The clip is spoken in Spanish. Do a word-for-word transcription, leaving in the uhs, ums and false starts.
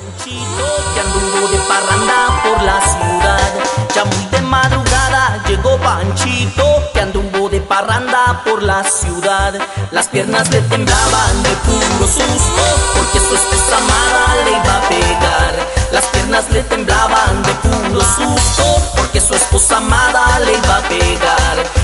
Panchito que anduvo de parranda por la ciudad. Ya muy de madrugada llegó Panchito que anduvo de parranda por la ciudad. Las piernas le temblaban de puro susto porque su esposa amada le iba a pegar. Las piernas le temblaban de puro susto porque su esposa amada le iba a pegar.